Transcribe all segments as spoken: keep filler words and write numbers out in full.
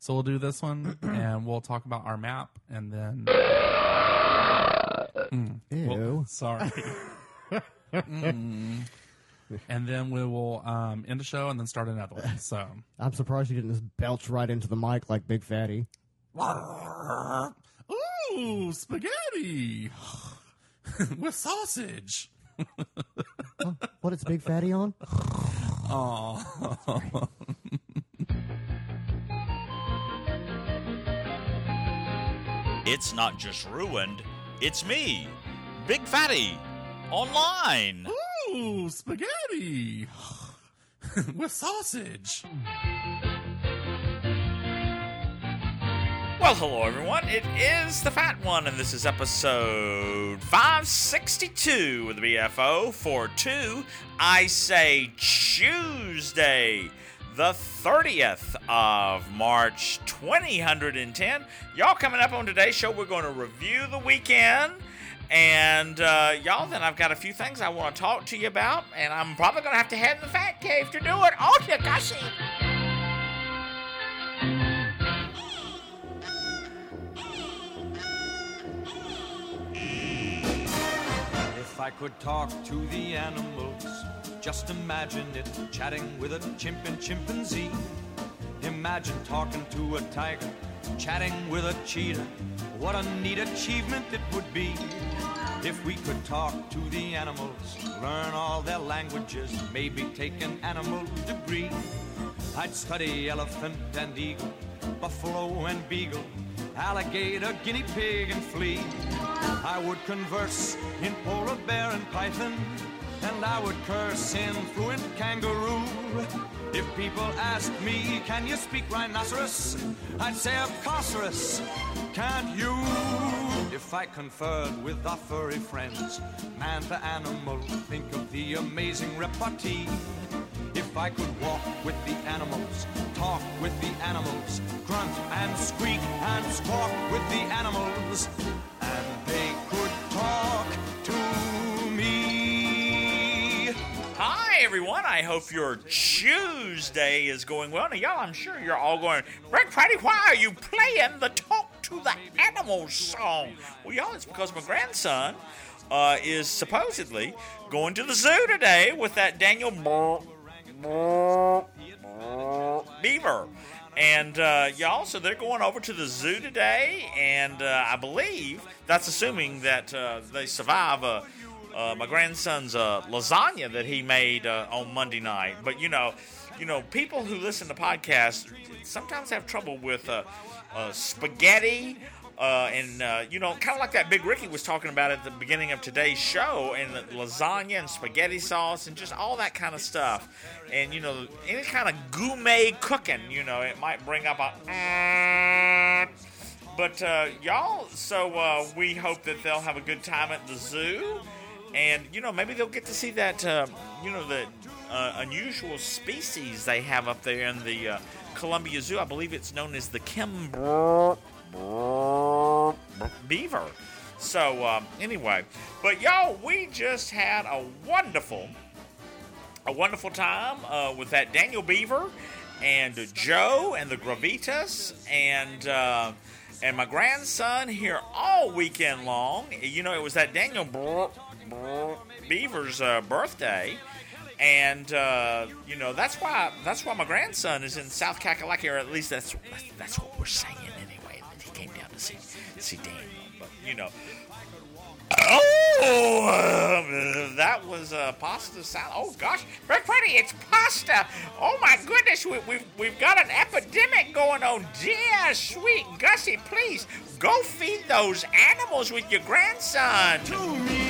So we'll do this one, and we'll talk about our map, and then... Mm, Ew. well, sorry. mm. And then we will um, end the show and then start another one. So I'm surprised you didn't just belch right into the mic like Big Fatty. Ooh, spaghetti with sausage. Oh, what is Big Fatty on? Oh. It's not just ruined, it's me, Big Fatty, online. Ooh, spaghetti with sausage. Well, hello everyone, it is the Fat One, and this is episode five sixty-two with the B F O for two, I say Tuesday, the thirtieth of March, twenty ten. Y'all, coming up on today's show, we're going to review the weekend. And, uh, y'all, then I've got a few things I want to talk to you about. And I'm probably going to have to head in the Fat Cave to do it. Oh, you gushy. If I could talk to the animals, just imagine it, chatting with a chimp and chimpanzee. Imagine talking to a tiger, chatting with a cheetah. What a neat achievement it would be if we could talk to the animals, learn all their languages, maybe take an animal degree. I'd study elephant and eagle, buffalo and beagle, alligator, guinea pig and flea. I would converse in polar bear and python, and I would curse in fluent kangaroo. If people asked me, can you speak rhinoceros? I'd say, of course, can't you? If I conferred with our furry friends, man to animal, think of the amazing repartee. If I could walk with the animals, talk with the animals, grunt and squeak and squawk with the animals, and they could talk to me. Hi, everyone. I hope your Tuesday is going well. Now, y'all, I'm sure you're all going, Rick Fatty, why are you playing the Talk to the Animals song? Well, y'all, it's because my grandson uh, is supposedly going to the zoo today with that Daniel Beaver. And, uh, y'all, so they're going over to the zoo today, and uh, I believe that's assuming that uh, they survive uh, uh, my grandson's uh, lasagna that he made uh, on Monday night. But, you know, you know, people who listen to podcasts sometimes have trouble with uh, uh, spaghetti, Uh, and, uh, you know, kind of like that Big Ricky was talking about at the beginning of today's show, and the lasagna and spaghetti sauce and just all that kind of stuff. And, you know, any kind of gourmet cooking, you know, it might bring up a... But, uh, y'all, so uh, we hope that they'll have a good time at the zoo. And, you know, maybe they'll get to see that, uh, you know, the uh, unusual species they have up there in the uh, Columbia Zoo. I believe it's known as the Kimbrough beaver. So um, anyway, but y'all, we just had a wonderful, a wonderful time uh, with that Daniel Beaver and Joe and the Gravitas and uh, and my grandson here all weekend long. You know, it was that Daniel Beaver's uh, birthday. And uh, you know, that's why that's why my grandson is in South Kakalaki, or at least that's that's what we're saying anyway. That he came down to see see Daniel, but you know, oh, uh, that was uh, pasta salad. Oh gosh, Rick Freddy, it's pasta. Oh my goodness, we, we've we've got an epidemic going on. Dear sweet Gussie, please go feed those animals with your grandson. To me.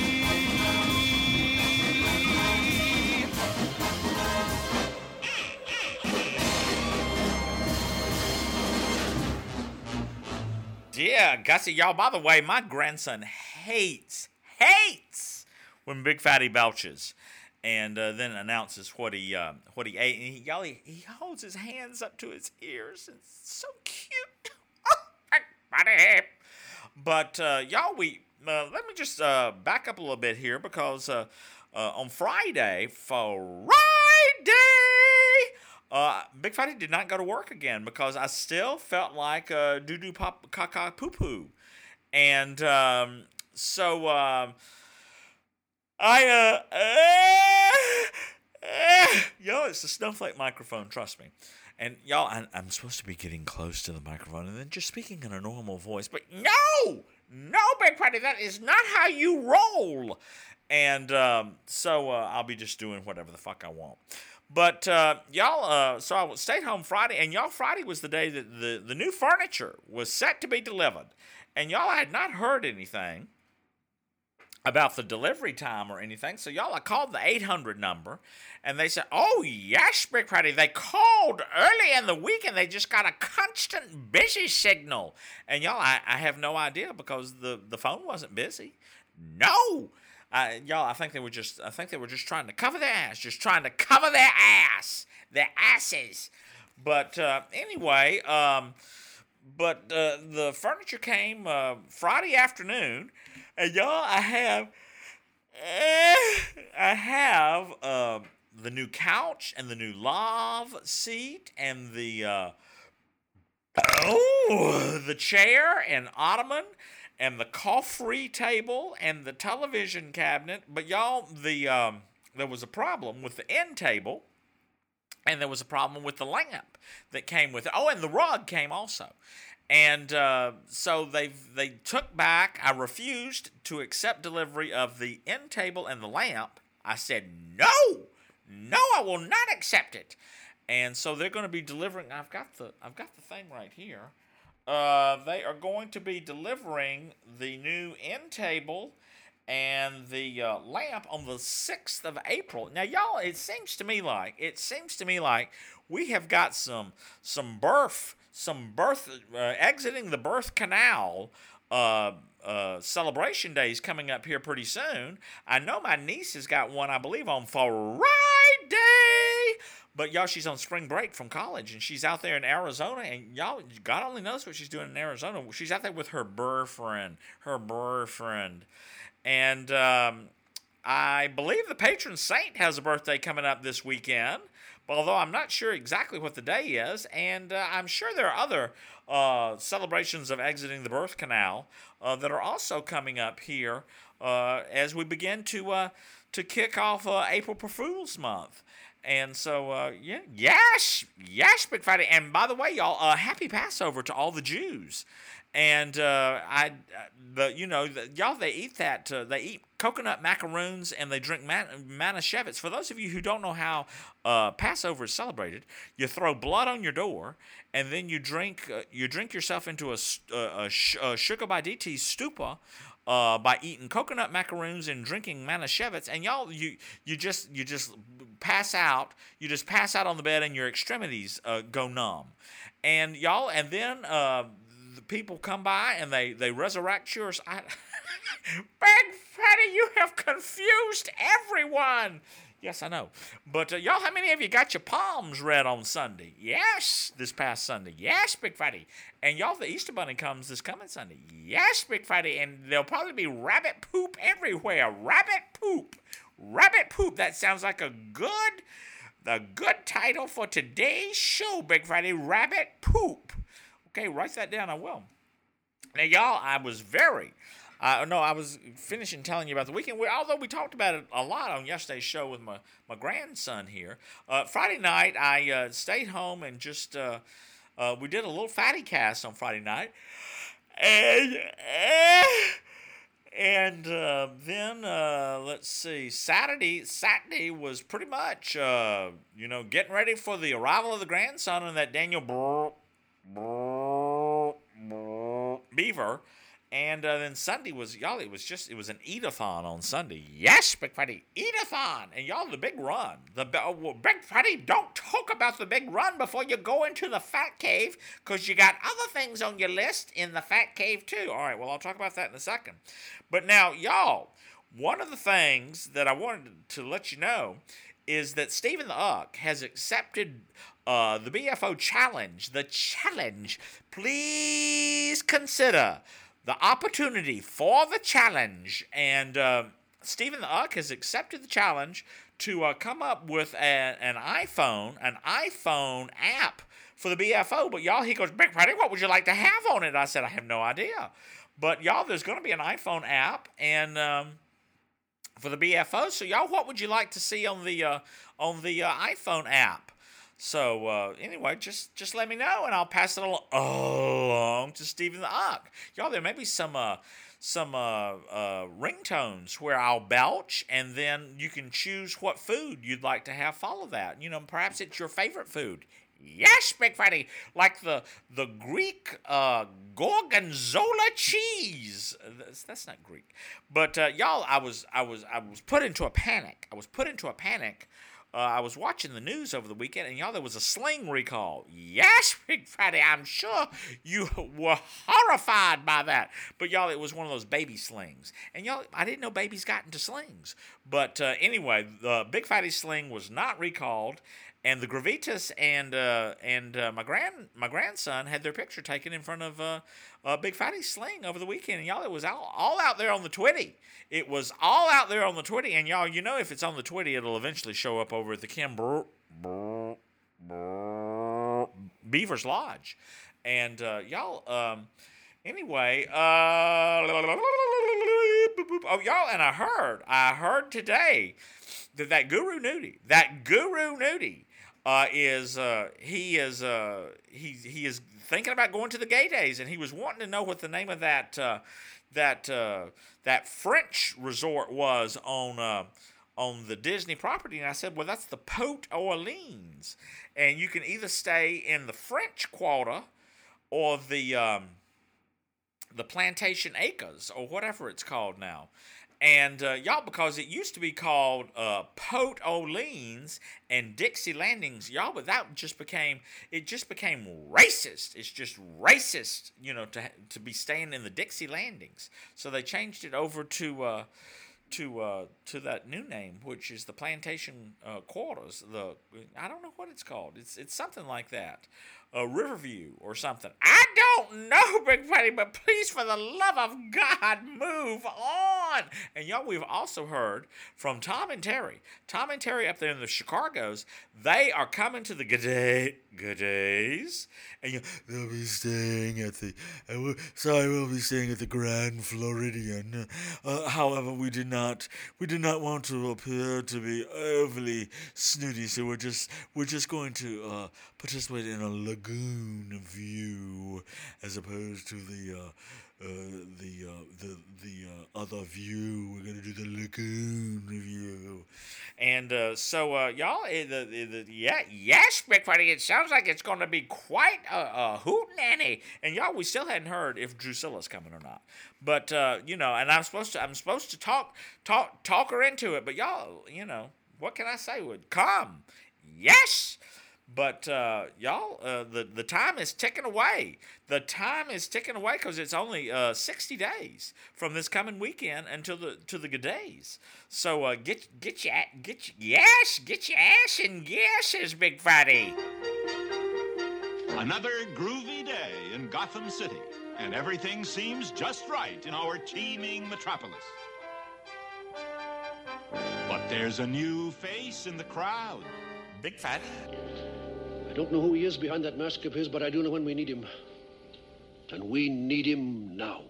Yeah, Gussie, y'all, by the way, my grandson hates, hates when Big Fatty belches and uh, then announces what he uh, what he ate. And he, y'all, he, he holds his hands up to his ears. It's so cute. Oh, Big Fatty. But, uh, y'all, we uh, let me just uh, back up a little bit here because uh, uh, on Friday, Friday, uh, Big Fatty did not go to work again because I still felt like uh, doo doo pop caca poo poo, and um, so um, I uh, uh, uh, yo, it's the snowflake microphone. Trust me. And y'all, I, I'm supposed to be getting close to the microphone and then just speaking in a normal voice, but no, no, Big Fatty, that is not how you roll. And um, so uh, I'll be just doing whatever the fuck I want. But uh, y'all, uh, so I stayed home Friday, and y'all, Friday was the day that the, the new furniture was set to be delivered. And y'all, I had not heard anything about the delivery time or anything. So y'all, I called the eight hundred number, and they said, oh, yes, Big Fatty, they called early in the week, and they just got a constant busy signal. And y'all, I, I have no idea because the, the phone wasn't busy. No. Uh, y'all, I think they were just, I think they were just trying to cover their ass, just trying to cover their ass, their asses. But uh, anyway, um, but uh, the furniture came uh, Friday afternoon, and y'all, I have, uh, I have uh, the new couch and the new love seat and the uh, oh, the chair and ottoman. And the coffee table and the television cabinet. But y'all, the um, there was a problem with the end table. And there was a problem with the lamp that came with it. Oh, and the rug came also. And uh, so they they took back. I refused to accept delivery of the end table and the lamp. I said, no, no, I will not accept it. And so they're going to be delivering. I've got the I've got the thing right here. Uh, they are going to be delivering the new end table and the uh, lamp on the sixth of April. Now, y'all, it seems to me like it seems to me like we have got some some birth some birth uh, exiting the birth canal uh, uh, celebration days coming up here pretty soon. I know my niece has got one, I believe, on Friday. But y'all, she's on spring break from college, and she's out there in Arizona, and y'all, God only knows what she's doing in Arizona. She's out there with her boyfriend, her boyfriend, and um, I believe the patron saint has a birthday coming up this weekend, although I'm not sure exactly what the day is, and uh, I'm sure there are other uh, celebrations of exiting the birth canal uh, that are also coming up here uh, as we begin to uh, to kick off uh, April Fools Month. And so, uh, yeah, yes, yes, Big Friday. And by the way, y'all, uh, happy Passover to all the Jews. And uh, I, the you know, the, y'all, they eat that. Uh, they eat coconut macaroons and they drink man- manischewitz. For those of you who don't know how uh, Passover is celebrated, you throw blood on your door, and then you drink. Uh, you drink yourself into a, a, a, sh- a sugar by D T stupa. Uh, by eating coconut macaroons and drinking manischewitz, and y'all, you you just you just pass out. You just pass out on the bed, and your extremities uh, go numb. And y'all, and then uh, the people come by and they they resurrect yours. I, Big Fatty, you have confused everyone. Yes, I know. But uh, y'all, how many of you got your palms read on Sunday? Yes, this past Sunday. Yes, Big Friday. And y'all, the Easter Bunny comes this coming Sunday. Yes, Big Friday. And there'll probably be rabbit poop everywhere. Rabbit poop. Rabbit poop. That sounds like a good, a good title for today's show, Big Friday. Rabbit poop. Okay, write that down. I will. Now, y'all, I was very... Uh, no, I was finishing telling you about the weekend. We, although we talked about it a lot on yesterday's show with my, my grandson here. Uh, Friday night, I uh, stayed home and just, uh, uh, we did a little fatty cast on Friday night. And, uh, and uh, then, uh, let's see, Saturday, Saturday was pretty much, uh, you know, getting ready for the arrival of the grandson and that Daniel Brr, Brr, Brr, Beaver. And uh, then Sunday was, y'all, it was just, it was an eat-a-thon on Sunday. Yes, Big Friday, eat-a-thon. And y'all, the big run. The uh, well, Big Friday, don't talk about the big run before you go into the fat cave, because you got other things on your list in the fat cave, too. All right, well, I'll talk about that in a second. But now, y'all, one of the things that I wanted to let you know is that Stephen the Uck has accepted uh, the B F O challenge. The challenge. Please consider the opportunity for the challenge, and uh, Stephen the Uck has accepted the challenge to uh, come up with a, an iPhone, an iPhone app for the B F O. But y'all, he goes, Big Fatty, what would you like to have on it? I said, I have no idea. But y'all, there's going to be an iPhone app and um, for the B F O. So y'all, what would you like to see on the uh, on the uh, iPhone app? So uh, anyway, just just let me know, and I'll pass it along, along to Stephen the Uck. Y'all, there may be some uh, some uh, uh, ringtones where I'll belch, and then you can choose what food you'd like to have follow that. You know, perhaps it's your favorite food. Yes, Big Fatty, like the the Greek uh, gorgonzola cheese. That's, that's not Greek, but uh, y'all, I was I was I was put into a panic. I was put into a panic. Uh, I was watching the news over the weekend, and y'all, there was a sling recall. Yes, Big Fatty, I'm sure you were horrified by that. But y'all, it was one of those baby slings, and y'all, I didn't know babies got into slings. But uh, anyway, the Big Fatty sling was not recalled. And the Gravitas and uh, and uh, my grand my grandson had their picture taken in front of uh, uh, Big Fatty sling over the weekend. And y'all, it was all, all out there on the Twitty. It was all out there on the Twitty. And y'all, you know, if it's on the Twitty, it'll eventually show up over at the Kim Brr, Brr, Brr, Beaver's Lodge. And uh, y'all, um, anyway, uh, oh y'all, and I heard, I heard today that that Guru Nudie, that Guru Nudie. Uh, is uh, he is uh, he he is thinking about going to the gay days, and he was wanting to know what the name of that uh, that uh, that French resort was on uh, on the Disney property. And I said, well, that's the Port Orleans, and you can either stay in the French Quarter or the um, the Plantation Acres or whatever it's called now. And uh, y'all, because it used to be called uh, Port Orleans and Dixie Landings, y'all, but that just became it just became racist. It's just racist, you know, to to be staying in the Dixie Landings. So they changed it over to uh, to uh, to that new name, which is the Plantation uh, Quarters. The I don't know what it's called. It's it's something like that. Uh, Riverview or something. I don't know, Big Fatty, but please, for the love of God, move on. And y'all, we've also heard from Tom and Terry. Tom and Terry up there in the Chicago's, they are coming to the G'day, G'days, and you, they'll be staying at the, uh, we'll, sorry, we'll be staying at the Grand Floridian. Uh, however, we did not, we did not want to appear to be overly snooty, so we're just, we're just going to uh, participate in a lagoon view as opposed to the uh, uh, the uh, the the uh, other view. We're gonna do the lagoon view, and uh, so uh, y'all, uh, the, the, the yeah yes, Big Fatty, it sounds like it's gonna be quite a, a hootenanny. And y'all, we still hadn't heard if Drusilla's coming or not, but uh, you know, and I'm supposed to I'm supposed to talk talk talk her into it, but y'all, you know, what can I say? Would come, yes. But uh, y'all, uh, the the time is ticking away. The time is ticking away because it's only uh, sixty days from this coming weekend until the to the good days. So uh, get get your get your, yes, get your ass in gasses, Big Fatty. Another groovy day in Gotham City, and everything seems just right in our teeming metropolis. But there's a new face in the crowd. Big Fatty. I don't know who he is behind that mask of his, but I do know when we need him. And we need him now.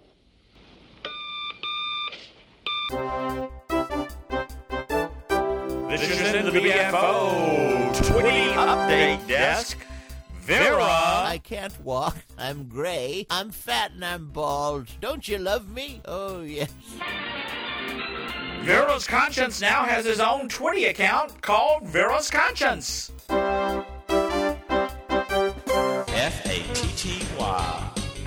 This is in the B F O Twitty Update Desk. Vera. I can't walk. I'm gray. I'm fat and I'm bald. Don't you love me? Oh, yes. Vera's Conscience now has his own Twitty account called Vera's Conscience. F A T T Y.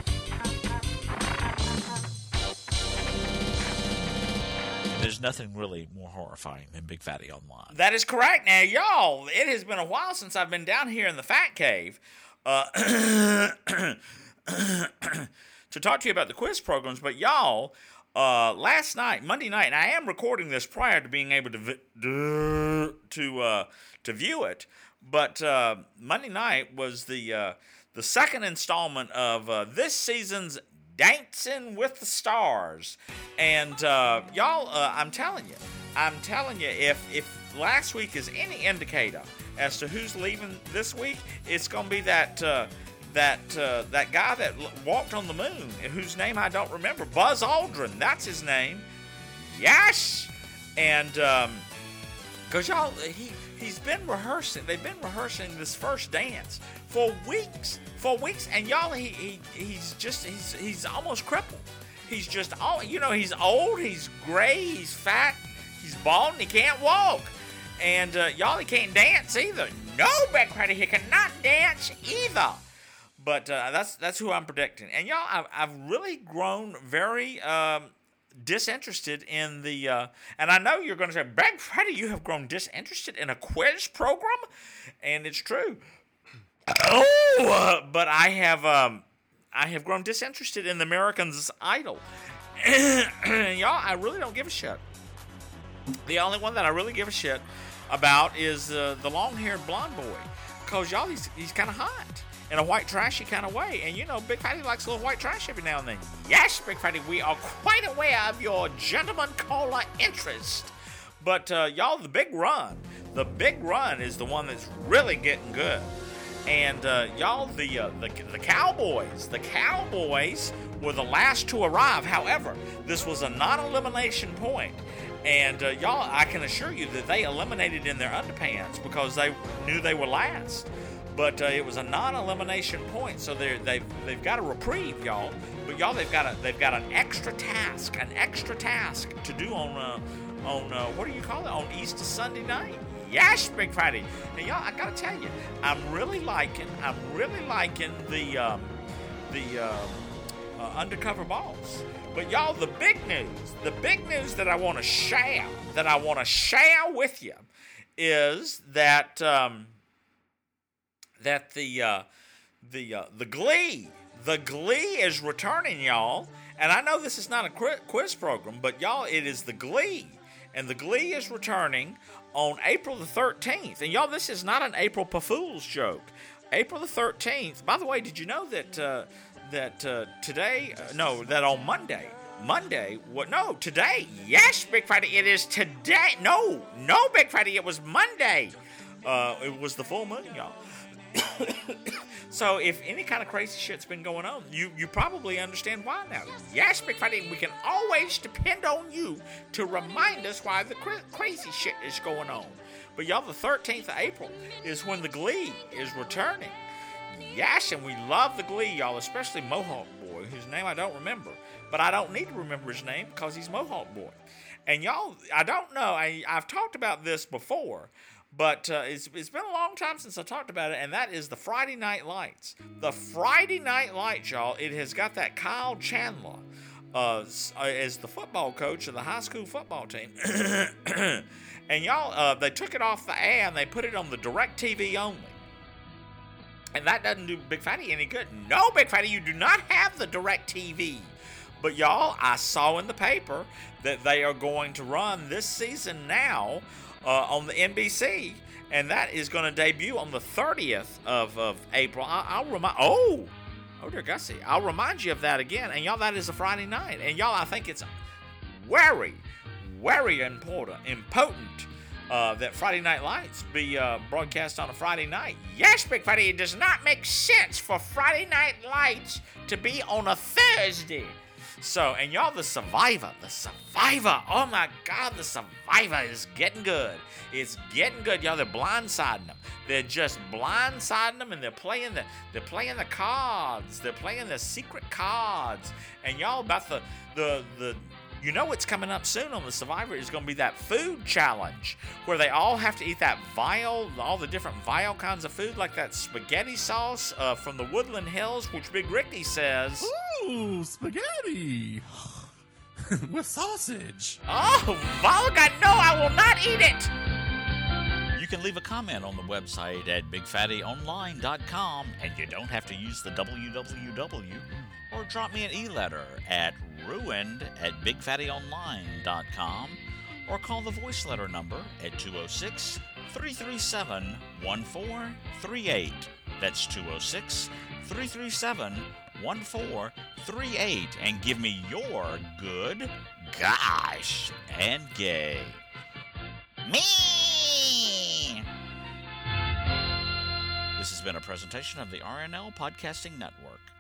There's nothing really more horrifying than Big Fatty Online. That is correct. Now, y'all, it has been a while since I've been down here in the Fat Cave uh, to talk to you about the quiz programs. But, y'all, uh, last night, Monday night, and I am recording this prior to being able to vi- to uh, to view it. But uh, Monday night was the uh, the second installment of uh, this season's Dancing with the Stars. And uh, y'all, uh, I'm telling you, I'm telling you, if if last week is any indicator as to who's leaving this week, it's gonna be that uh, that uh, that guy that l- walked on the moon, whose name I don't remember, Buzz Aldrin. That's his name. Yes, and um, cause y'all, he he's been rehearsing. They've been rehearsing this first dance for weeks, for weeks, and y'all, he, he he's just he's he's almost crippled. He's just all you know. He's old. He's gray. He's fat. He's bald. And he can't walk. And uh, y'all, he can't dance either. No, Big Fatty, he cannot dance either. But uh, that's that's who I'm predicting. And y'all, I've, I've really grown very um, disinterested in the. Uh, and I know you're going to say, Big Fatty, you have grown disinterested in a quiz program, and it's true. Oh, uh, but I have um, I have grown disinterested in the American's Idol. Y'all, I really don't give a shit. The only one that I really give a shit about is uh, the long-haired blonde boy, because y'all, he's, he's kind of hot in a white trashy kind of way, and you know, Big Fatty likes a little white trash every now and then. Yes, Big Fatty, we are quite aware of your gentleman caller interest, but uh, y'all, the big run, the big run is the one that's really getting good, and uh, y'all, the, uh, the the Cowboys, the Cowboys were the last to arrive. However, this was a non-elimination point. And uh, y'all, I can assure you that they eliminated in their underpants because they knew they were last. But uh, it was a non-elimination point, so they they've they've got a reprieve, y'all. But y'all, they've got a they've got an extra task, an extra task to do on uh, on uh, what do you call it, on Easter Sunday night. Yes, Big Fatty. And y'all, I gotta tell you, I'm really liking I'm really liking the um, the uh, uh, undercover boss. But y'all, the big news, the big news that I want to share, that I want to share with you, is that um, that the uh, the uh, the Glee, the Glee is returning, y'all. And I know this is not a quiz program, but y'all, it is the Glee, and the Glee is returning on April the thirteenth. And y'all, this is not an April Fool's joke. April the thirteenth. By the way, did you know that? Uh, that uh, today, uh, no, that on Monday, Monday, what, no, today, yes, Big Fatty, it is today, no, no, Big Fatty, it was Monday, uh, it was the full moon, y'all. So if any kind of crazy shit's been going on, you, you probably understand why now. Yes, Big Fatty, we can always depend on you to remind us why the cra- crazy shit is going on. But y'all, the thirteenth of April is when the Glee is returning. Yes, and we love the Glee, y'all, especially Mohawk Boy, whose name I don't remember. But I don't need to remember his name because he's Mohawk Boy. And y'all, I don't know, I, I've talked about this before, but uh, it's, it's been a long time since I talked about it, and that is the Friday Night Lights. The Friday Night Lights, y'all, it has got that Kyle Chandler uh, as the football coach of the high school football team. And y'all, uh, they took it off the air and they put it on the DirecTV only. And that doesn't do Big Fatty any good. No, Big Fatty, you do not have the DirecTV. But y'all, I saw in the paper that they are going to run this season now uh, on the N B C. And that is going to debut on the thirtieth of, of April. I, I'll remind, oh, oh dear Gussie. I'll remind you of that again. And y'all, that is a Friday night. And y'all, I think it's very, very important, important. Uh, that Friday Night Lights be uh, broadcast on a Friday night. Yes, Big Fatty, it does not make sense for Friday Night Lights to be on a Thursday. So, and y'all, the Survivor, the Survivor, oh my God, the Survivor is getting good. It's getting good, y'all. They're blindsiding them. They're just blindsiding them, and they're playing the they're playing the cards. They're playing the secret cards. And y'all, about the the the. You know what's coming up soon on the Survivor is going to be that food challenge where they all have to eat that vile, all the different vile kinds of food, like that spaghetti sauce uh, from the Woodland Hills, which Big Ricky says, ooh, spaghetti with sausage. Oh, Volga, no, I will not eat it. You can leave a comment on the website at big fatty online dot com, and you don't have to use the w w w, or drop me an e-letter at ruined at big fatty online dot com, or call the voice letter number at two oh six, three three seven, one four three eight. That's two oh six, three three seven, one four three eight and give me your good, gosh, and gay. Me! This has been a presentation of the R N L Podcasting Network.